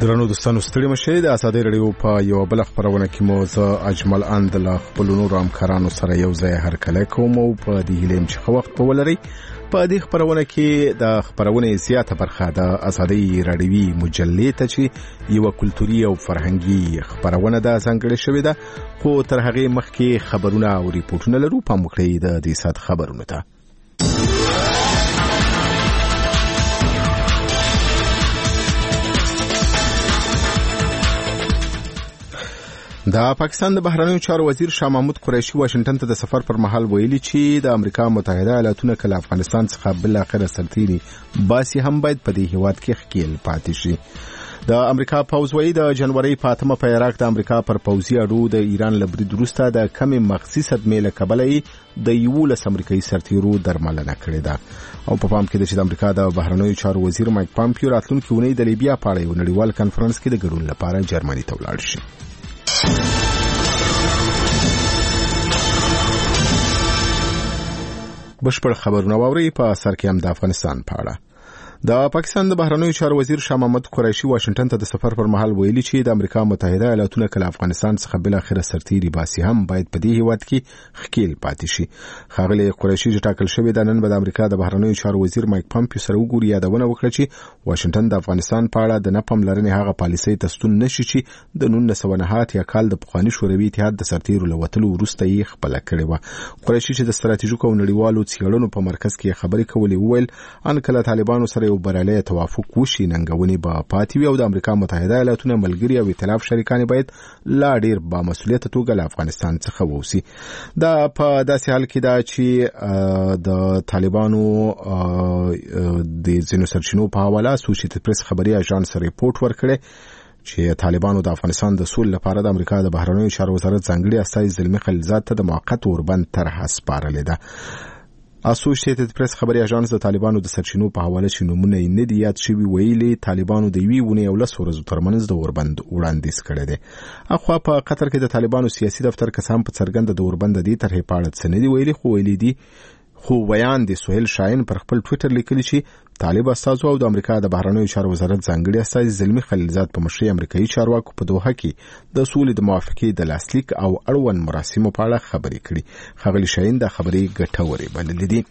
درنو دوستانو ستړي مشه د ازادي رادیو په یو بل خبرونه کې مو زه اجمل اندل خپل نور همکارانو سره یو ځای هرکله کوم او په دې هیلم چې خو وخت په ولري په دې خبرونه کې د خبرونه زیاته برخه د ازادي رادیوي مجلې ته چې یو کلتوري او فرهنګي خبرونه د څنګه شوې ده خو تر هغه مخکې خبرونه او ریپورتونه لرو په مخکې د دې سات خبرونه ته د پاکستان د بهرنیو چارو وزیر شاه محمود قریشي واشنگټن ته د سفر پر مهال ویلي چې د امریکا متحده ایالاتونو کله افغانستان څخه بل اخر سرتيري باسي هم باید په دې هیواد کې خکېل پاتې شي. د امریکا پوز وی د جنوري په 8 په عراق د امریکا پر پوزي اډو د ایران لبري درسته د کمی مخصوص صدمه له کبلې د یولس امریکایي سرتیرو درملنه کړې ده او په پام کې د امریکا د بهرنیو چارو وزیر مایک پامپیو راتلونکي اونۍ د لیبیا په اړه یو نړیوال کانفرنس کې د ګډون لپاره جرمني ته ولاړ شي. بشپړ خبرونه واوري په سر کې هم د افغانستان په اړه. د پاکستان د بهرنیو چارو وزیر شاه محمود قریشي واشنگټن ته د سفر پر مهال ویلي چې د امریکا متحده ایالاتونو کله افغانستان څخه بل اخر سرتيري باسي هم باید په دې هیواد کې خکېل پاتې شي. خاغلی قریشي چې ټاکل شوی د نن د امریکا د بهرنیو چارو وزیر مایک پامپیو سره وګوري یادونه وکړه چې واشنگټن د افغانستان په اړه د نپم لرنې هغه پالیسۍ تستون نشي چې د 1990 یا کال د پخوانی شوروي اتحاد د سرتیرو لوتلو وروسته یې خپل کړی و. قریشي چې د ستراتیژیکو نړیوالو څېړنو په مرکز کې خبرې کولې وویل ان کله طالبانو سره یو برالي توافق وشي ننګونی به پاتې وي او د امریکا متحده ایالاتونو ملګری او ائتلاف شریکان باید لا ډیر با مسؤلیت توګه له افغانستان څخه ووسی. دا په داسې حال کې دا چې د طالبانو د ځینو سرچینو په حواله اسوسییټډ پریس خبري اژانس ریپورت ورکړي چې طالبانو د افغانستان د سول لپاره د امریکا د بهرنیو چارو وزارت ځانګړي استازي زلمی خلیلزاد ته د موقت اوربند طرح سپارلې ده. اسوسییټډ پریس خبري اژانس د طالبانو د سرچینو په حواله چې نمونه یې نه دی یاد شوی ویلي طالبانو د وی ونه یو لس ورځو ترمنځ د اوربند وړاندیز کړی دی. اخوا په قطر کې د طالبانو سیاسي دفتر کسان په څرګند د اوربند دی طرح په اړه څه نه دی ویلي خو ویلي دي خو بیان د سهیل شاهین پر خپل ټوئیټر لیکلی چې طالب استازو او د امریکا د بهرنیو چارو وزارت ځانګړي استازي زلمی خلیلزاد په مشرۍ امریکایي چارواکو په دوحه کې د سولې د موافقې د لاسلیک او اړوند مراسمو په اړه خبرې کړي. خغلی شاهین د خبرې ګټورې بللې دي.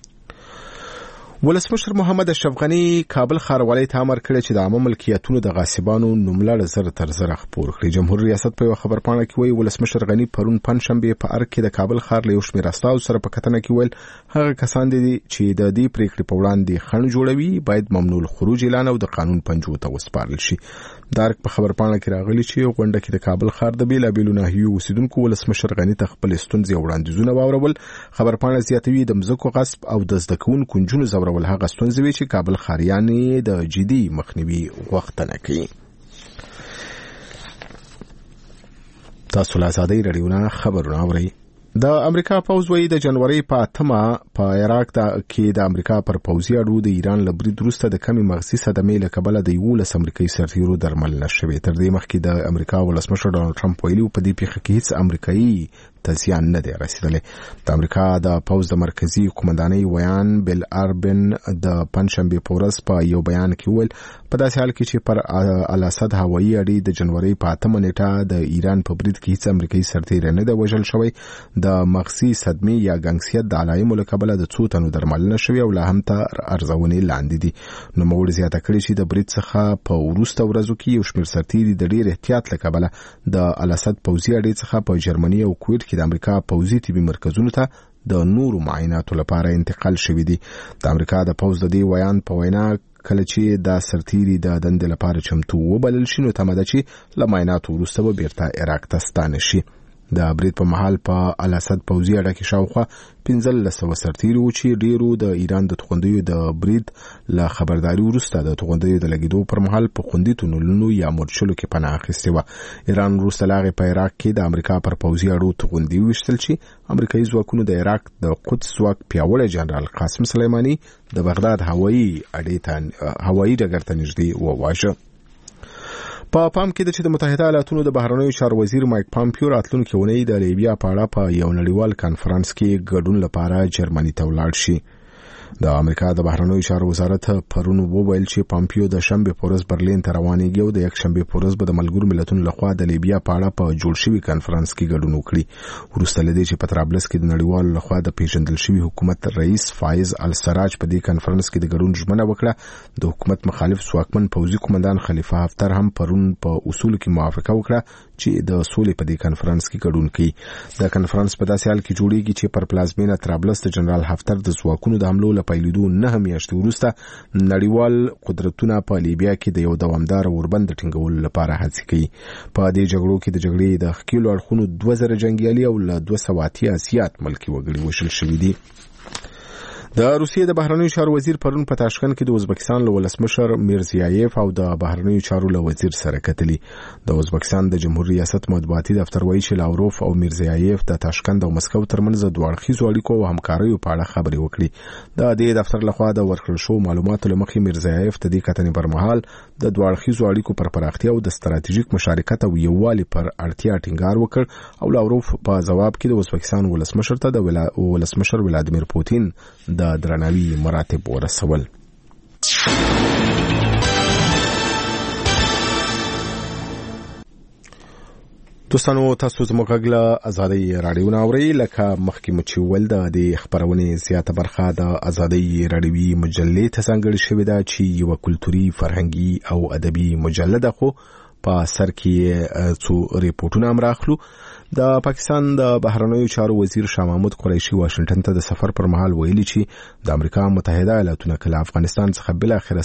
ولسمشر محمد اشرف غنی کابل ښاروالۍ ته امر کړی چې د عامه ملکیتونو د غاصبانو نوملړ زر تر زر خپور کړي. جمهور ریاست په خبرپاڼه کې وایي ولسمشر غنی پرون پنځشنبه په ارګ کې د کابل ښار له یو شمېر استازو سره په کتنه کې ویل هغه کسان دي چې د دې پریکړې په وړاندې خنډ جوړوي باید ممنوع الخروج اعلان او د قانون پنجو ته وسپارل شي. دارک په خبرپاڼه کې راغلی چې غونډه کې د کابل ښار د بیلابیلو ناحیو اوسیدونکو ولسمشر غنی ته خپل ستونزې او وړاندیزونه واورول. خبرپاڼه زیاتوي د مځکو غصب او د زده کوونکو نجونو زورول هغه ستونزې چې کابل ښاریان د جدي مخنیوي غوښتنه کوي. تاسو له ازادي رادیو نه خبرونه اورئ. د امریکا پوز وی د جنوري په 8 په عراق کې د امریکا پر پوزي اډو د ایران لبري درسته د کمی مغزي صدمه له کبله د یولس امریکایي سرتیرو درملنه شوې. تر دې مخکې د امریکا ولسمشر ډانلډ ټرمپ ویلي په دې پیښه کې هیڅ امریکایي تزیان نه دی رسیدلی. د امریکا د پوز د مرکزی قومندانۍ ویان بل اربن د پنځشنبه په ورځ په یو بیان کې ویل په داسې حال کې چې پر الاسد هوایي اډې د جنوري په 8 نیټه د ایران په برید کې هیڅ امریکایي سرتیر نه دی وژل شوی. د مغزي صدمه یا ګنګسیت د علایمو له کبله د څو تنو درملنه شوې او لا هم تر ارزونې لاندې دي. نو موږ زیاته کړی چې د برید څخه په وروسته ورځو کې یو شمېر سرتیري د ډېر احتیاط له کبله د الاسد پوځي اډې څخه په جرمني او کویت کې د امریکا پوځي طبي مرکزونو ته د نورو معایناتو لپاره انتقال شوی دي. د امریکا د پوځ د دې ویان په وینا کله چې د سرتیري د دندې لپاره چمتو وبلل شي نو تمه ده چې له معایناتو وروسته به بیرته عراق ته ستانه شي. د برید په محل په الاسد پوځي اډه کې شاوخوا 1500 سرتیري و چې ډیرو د ایران د توغندیو د برید له خبرداري وروسته د توغندیو د لګیدو پر محل په خوندي تونلونو یا مورچلو کې پناه اخیستې و. ایران وروسته لاغې په عراق کې د امریکا پر پوځي اډو توغندي وشتل چې امریکایي ځواکونو د عراق د قدس ځواک پیاوړی جنرال قاسم سلیماني د بغداد هوایي ډګر ته نږدې وواژه. په پام کې د چې د متحده ایالاتونو د بهرنیو چارو وزیر مایک پامپیو راتلونکي اونۍ د لیبیا په اړه په یو نړیوال کانفرنس کې ګډون لپاره جرمني ته ولاړ شي. د امریکا د بهرنیو چارو وزارت پرون وویل چې پامپیو د شنبه په ورځ برلین ته روانېږي او د یک شنبه په ورځ به د ملګرو ملتونو لخوا د لیبیا په اړه په جوړ شوي کانفرنس کې ګډون وکړي. وروسته له دې چې په طرابلس کې د نړیوالو لخوا د پیژندل شوي حکومت رئیس فایز السراج په دې کانفرنس کې د ګډون ژمنه وکړه، د حکومت مخالف ځواکمن پوځي قومندان خلیفه حفتر هم پرون په اصول کې موافقه وکړه چې د سولې په دې کانفرنس کې ګډون کوي. د کانفرنس په داسې حال کې جوړیږي چې پر پلازمینه طرابلس د جنرال حفتر د ځواکونو د حملو له پیلېدو 9 میاشتې وروسته نړیوال قدرتونه په لیبیا کې د یو دوامدار اوربند ټینګولو لپاره هڅې کوي. په دې جګړو کې د جګړې د ښکېلو اړخونو 2000 جنګیالي او له 200 زیات ملکي وګړي وژل شوي دي. د روسیې د بهرنیو چارو وزیر پرون په تاشکند کې د ازبکستان له ولسمشر میرزیایف او د بهرنیو چارو له وزیر سره کتلي. د ازبکستان د جمهوریت ریاست مطبوعاتي دفتر وایي چې لاوروف او میرزیایف د تاشکند او مسکو ترمنځ د دوه اړخیزو اړیکو او همکاریو په اړه خبرې وکړي. د دې دفتر لخوا د ورکړل شوو معلوماتو له مخې میرزیایف د دې کتنې پر مهال د دوه اړخیزو اړیکو پر پراختیا او د ستراتیژیک مشارکت او یووالي پر اړتیا ټینګار وکړ او لاوروف په ځواب کې د ازبکستان ولسمشر ته د ولسمشر ولادیمیر پوتین د درناوي مراتب ورسول. دوستانو، تاسو زموږ غږ له ازادۍ راډیو نه اورئ. لکه مخکې مو چې ویل، د دې خپرونې زیاته برخه د ازادۍ راډیوي مجلې ته ځانګړې شوې ده چې یوه کلتوري، فرهنګي او ادبي مجله ده. خو په سر کې څو ریپورتونه هم راخلو. د پاکستان د بهرنیو چارو وزیر شاه محمود قریشي واشنگټن ته د سفر پر مهال ویلي چې د امریکا متحده ایالاتونو کله افغانستان څخه بل اخره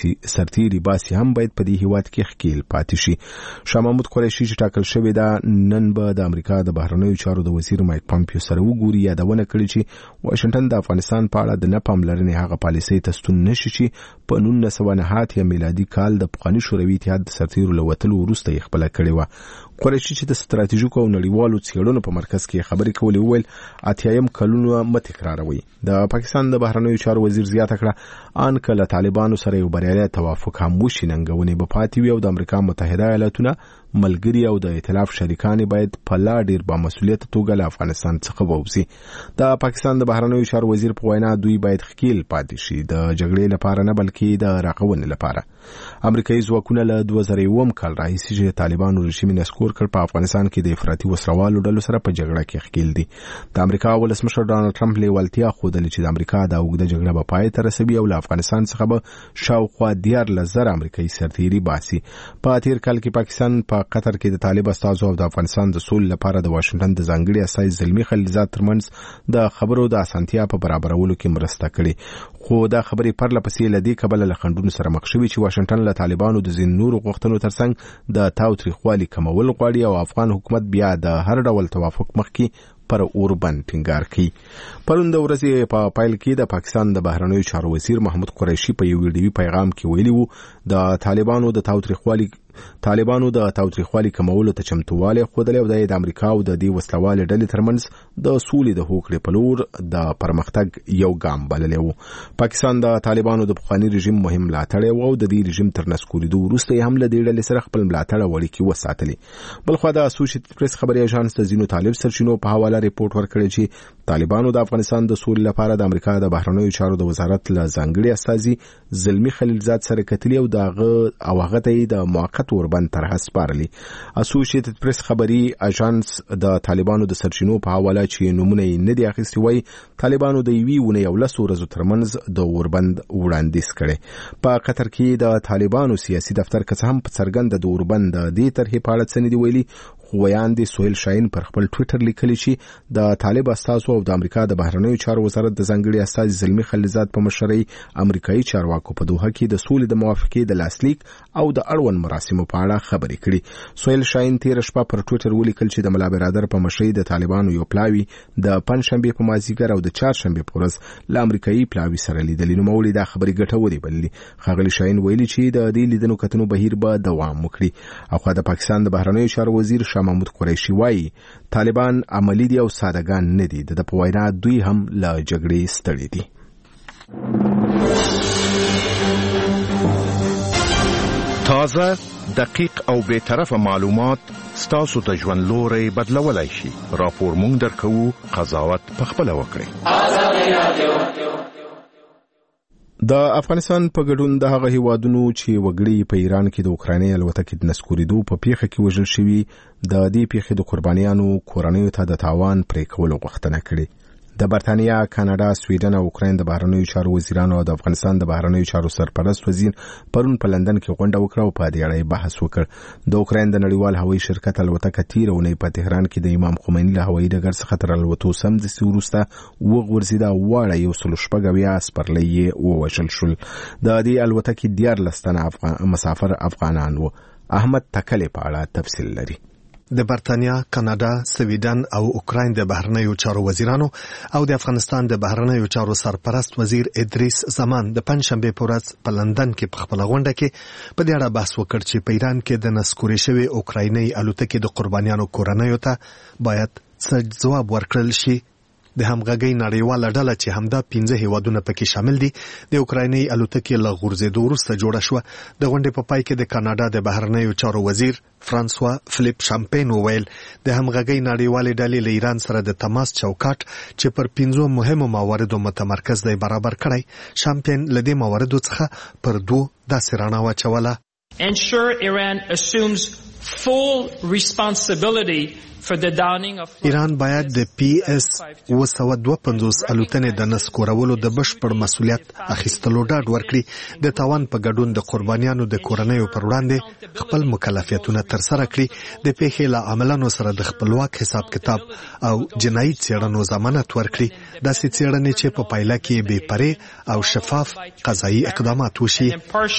سرتیري باسي هم باید په دې هیواد کې ښکیل پاتې شي. شاه محمود قریشي چې ټاکل شوی دا نن به د امریکا د بهرنیو چارو د وزیر مایک پامپیو سره وګوري، یادونه کړې چې واشنگټن د افغانستان په اړه د نه پاملرنې هغه پالیسۍ ته ستون نشي چې په 1909 میلادي کال د پخواني شوروي اتحاد د سرتیرو له وتلو وروسته یې خپله کړې وه. قریشي چې د ستراتیژیکو او نړیوالو څېړنو په مرکز کې خبرې کولې وویل 80 کلونه مه تکراروي. د پاکستان د بهرنیو چارو وزیر زیاته کړه ان که له طالبانو سره یو بریالی توافق هم وشي، ننګونې به پاتې وي او د امریکا متحده ایالاتونه ملګری او د ائتلاف شریکان باید په لا ډیر با مسؤلیت توګه له افغانستان څخه ووځي. د پاکستان د بهرنیو چارو وزیر په وینا دوی باید ښکیل پاتې شي، د جګړې لپاره نه بلکې د راغونې لپاره. امریکایي ځواکونه له 2001 کال راهیسې چې طالبانو رژیم نسکور کړ په افغانستان کې د افراطي وسروالو ډلو سره په جګړه کې ښکیل دي. د امریکا ولسمشر ډانلډ ټرمپ لیوالتیا ښودلې چې د امریکا د اوږده جګړه به پای ته رسوي او له افغانستان څخه به شاوخوا 14,000 امریکایي سرتیري باسي. په تیر کال کې پاکستان په قطر کې د طالب استازو او د افغانستان د سولې لپاره د واشنگټن د ځانګړي استازي زلمي خلیلزاد ترمنځ د خبرو د اسانتیا په برابرولو کې مرسته کړې. خو دا خبرې پرله پسې له دې کبله له خنډونو سره مخ شوي چې واشنگټن له طالبانو د ځینو نورو غوښتنو ترڅنګ د تاوتریخوالي کمول غواړي او افغان حکومت بیا د هر ډول توافق مخکې پر اوربند ټینګار کوي. پرون د ورځې په پایل کې د پاکستان د بهرنیو چارو وزیر محمود قریشي په یو ویډیوي پیغام کې ویلي وو د طالبانو د تاوتریخوالي کمولو ته چمتووالی ښودلی او د امریکا او د دې وسلوالې ډلې ترمنځ د سولې د هوکړې په لور د پرمختګ یو ګام بللی و. پاکستان د طالبانو د پخواني رژیم مهم ملاتړی و او د دې رژیم تر نسکورېدو وروسته یې هم له دې ډلې سره خپل ملاتړ او اړیکې وساتلې. بلخوا د اسوسییټډ پریس خبري اژانس د ځینو طالب سرچینو په حواله ریپورت ورکړی چې طالبانو د افغانستان د سولې لپاره د امریکا د بهرنیو چارو د وزارت له ځانګړي استازي زلمي خلیلزاد سره کتلي او هغه ته د موقت اوربند طرحه سپارلي. اسوسییټډ پریس خبري اژانس د طالبانو د سرچینو په حواله چې نمونه یې نه دی اخیستی وایي طالبانو د یوې ونې 11 ورځو ترمنځ د اوربند وړاندیز کړی. په قطر کې د طالبانو سیاسي دفتر که څه هم په څرګنده د اوربند د دې طرحې په اړه څه نه دي ویلي، خو ویاندې سهیل شاهین پر خپل ټویټر لیکلي چې د طالب استازو او د امریکا د بهرنیو چارو وزارت د ځانګړي استازي زلمي خلیلزاد په مشرۍ امریکایي چارواکو په دوحه کې د سولې د موافقې د لاسلیک او د اړوند مراسمو په اړه خبرې کړي. سهیل شاهین تیر شپه پر ټویټر ولیکل چې د ملا برادر په مشرۍ د طالبانو یو پلاوی د پنځشنبه په مازیګر او د چهارشنبه په ورځ له امریکایي پلاوی سره لیدلې. نو مولوی دا خبرې ګټورې بللې. ښاغلي شاهین ویلي چې د دې لیدنو کتنو بهیر به دوام وکړي. او خو د پاکستان د بهرنیو چارو وزیر شاه محمود قریشي وایي طالبان عملی دي او سادهګان نه دي. د په وینا دوی هم له جګړې ستړي دي. تازه، دقیق او بے طرفه معلومات ستاسو د ژوند لوري بدلولای شي. راپور مونږ درکو، قضاوت پخپله وکړئ. د افغانستان په ګډون د هغه هیوادونو چې وګړي په ایران کې د اوکرایني الوتکې د نسکورېدو په پیښه کې وژل شوي د دې پیښې د قربانیانو کورنیو ته د تاوان پرې کولو غوښتنه کړې. د برتانیا، کاناډا، سویډن او اوکراین د بهرنیو چارو وزیرانو او د افغانستان د بهرنیو چارو سرپرست وزیر پرون په لندن کې غونډه وکړه او په دې اړه بحث وکړ. د اوکراین د نړیوال هوایي شرکت الوتکه تیر اونۍ په تهران کې د امام خمیني له هوایي ډګر څخه تر الوتو سمدستي وروسته وغورځېده. واړه 170 سپرلۍ یې ووژل شول. د دې الوتکې 14 تنه مسافر افغانان وو. احمد تکلې په اړه تفصیل لري. د برتانیا، کاناډا، سویډن او اوکراین د بهرنیو چارو وزیرانو او د افغانستان د بهرنیو چارو سرپرست وزیر ادریس زمان د پنځشنبه په ورځ په لندن کې په خپل غونډه کې په دې اړه بحث وکړ چې په ایران کې د نسکورې شوی اوکرایني الوتکې د قربانیانو کورنیو ته باید څه جواب ورکړل شي. د همغږۍ نړیواله ډله چې همدا 15 هیوادونه پکې شامل دي د اوکرایني الوتکې له غورځېدو وروسته جوړه شوه. د غونډې په پای کې د کاناډا د بهرنیو چارو وزیر فرانسوا فلیپ شامپین وویل د همغږۍ نړیوالې ډلې له ایران سره د تماس چوکاټ چې پر 15 مهمو مواردو متمرکز دی برابر کړی. شامپین له دې مواردو څخه پر 2 داسې رڼا واچوله. Ensure Iran assumes full responsibility for the downing of ایران باید د PS 252 الوتنې د نسکورولو د بشپړ مسؤلیت اخیستلو ډاډ ورکړي. د تاوان په ګډون د قربانیانو د کورنیو پر وړاندې خپل مکلفیتونه ترسره کړي. د پیښې له عملانو سره د خپلواک حساب کتاب او جنایي څېړنو ضمانت ورکړي. داسې څېړنې چې په پایله کې بې پرې او شفاف قضایي اقدامات وشي.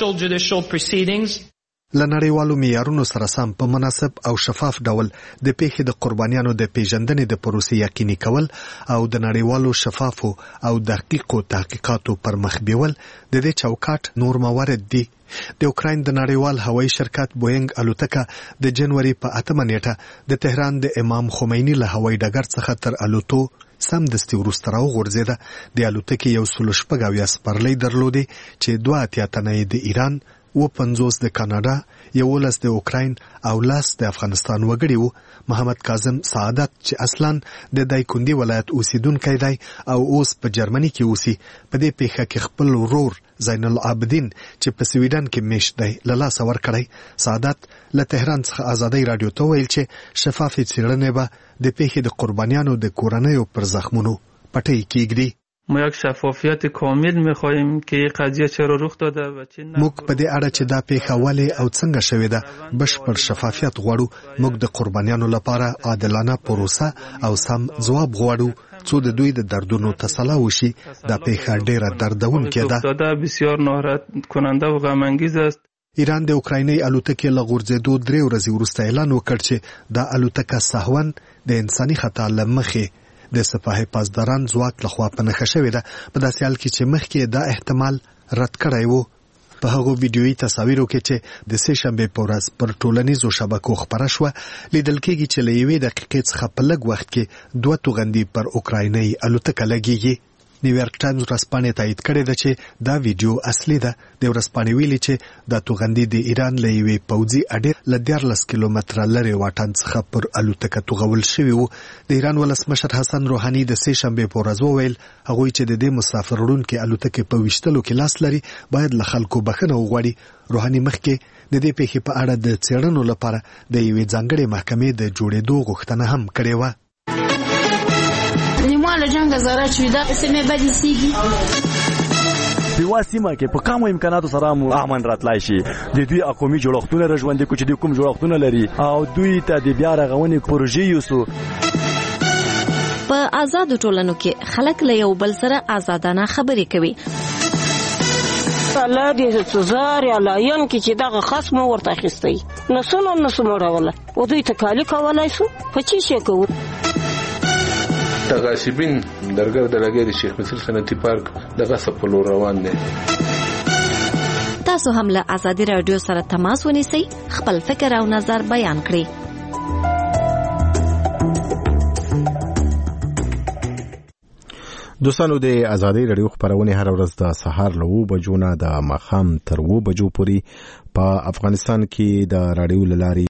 له نړیوالو معیارونو سره سم په مناسب او شفاف ډول د پیښې د قربانیانو د پیژندنې د پروسې یقیني کول او د نړیوالو شفافو او دقیقو تحقیقاتو پر مخ بیول د دې چوکاټ نور موارد دي. د اوکراین د نړیوال هوایي شرکت بوینګ الوتکه د جنوري په 8 نیټه د تهران د امام خمیني له هوایي ډګر څخه تر الوتو سمدستي وروسته راوغورځېده. د الوتکې 170 سپرلۍ درلودې چې 82 تنه د ایران، 50 د کاناډا، 11 د اوکراین او 10 د افغانستان وګړي وو. محمد کاظم سعادت چې اصلاً د دایکندي ولایت اوسیدونکی دی او اوس په جرمني کې اوسي، په دې پیښه کې خپل ورور زین العابدین چې په سویډن کې میشت دی له لاسه ورکړی. سعادت له تهران څخه ازادۍ راډیو ته ویل چې شفافې څېړنې به د پیښې د قربانیانو د کورنیو پر زخمونو پټۍ کیږدي. ما یک شفافیت کامل می‌خواهیم که این قضیه چرا رخ داده و چه موږ په دې اړه چې دا پیښه ولې او څنګه شوې ده بشپړ شفافیت غواړو. موږ د قربانیانو لپاره عادلانه پروسه او سم ځواب غواړو څو د دوی د دردونو تسلا وشي. دا پیښه ډیره دردونکې ده. بسیار ناراحت کننده و غم انگیز است. ایران د اوکرایني الوتکې له غورځېدو 3 ورځې وروسته اعلان وکړ چې دا الوتکه سهواً د انساني خطا له مخې د سپاه پاسداران ځواک لخوا په نښه شوې ده. په داسې حال کې چې مخکې دا احتمال رد کړی وو. په هغو ویډیویي تصاویرو کې چې د سې شنبې په ورځ پر ټولنیزو شبکو خپره شوه لیدل کېږي چې له 1 دقیقې څخه په لږ وخت کې 2 توغندي پر اوکرایني الوتکه لګېږي. نیویارک ټایمز ورځپاڼې تایید کړې ده چې دا ویډیو اصلي ده. د ورځپاڼې ویلي چې دا توغندي د ایران له یوې پوځي اډې له 14 کیلومتره لرې واټن څخه پر الوتکه توغول شوي وو. د ایران ولسمشر حسن روحاني د سې شنبې په ورځ وویل هغوی چې د دې مسافر وړونکې الوتکې په ویشتلو کې لاس لري باید له خلکو بخښنه وغواړي. روحاني مخکې د دې پیښې په اړه د څېړنو لپاره د یوې ځانګړې محکمې د جوړېدو غوښتنه هم کړې وه. له جنگ زاره چې دا سیمه بدی سیږي په واسطه کې په کومو امکاناتو سره مو امن راتلای شي. د دوی اقومي جوړښتونه رژوندې کوچ دي کوم جوړښتونه لري او دوی ته د بیا رغونې پروژې یوسو. په آزاد ټولنو کې خلک له یو بل سره آزادانه خبرې کوي. الله دې سزار یا لاین کې چې دغه خصم ورته اخیستی نسو راوله او دوی ته کالی کولای شو په چی شي کوو. تغاصبین درګر د لګي د شیخ مصر صنعتي پارک دغه سپلو روان دي. تاسو هم له آزادي رادیو سره تماس ونیسئ، خپل فکر او نظر بیان کړئ. دوستانو د آزادۍ رادیو خبرونه هر ورځ د سهار له 9 بجو نه د ماښام تر 2 بجو پورې په افغانستان کې د رادیو لاري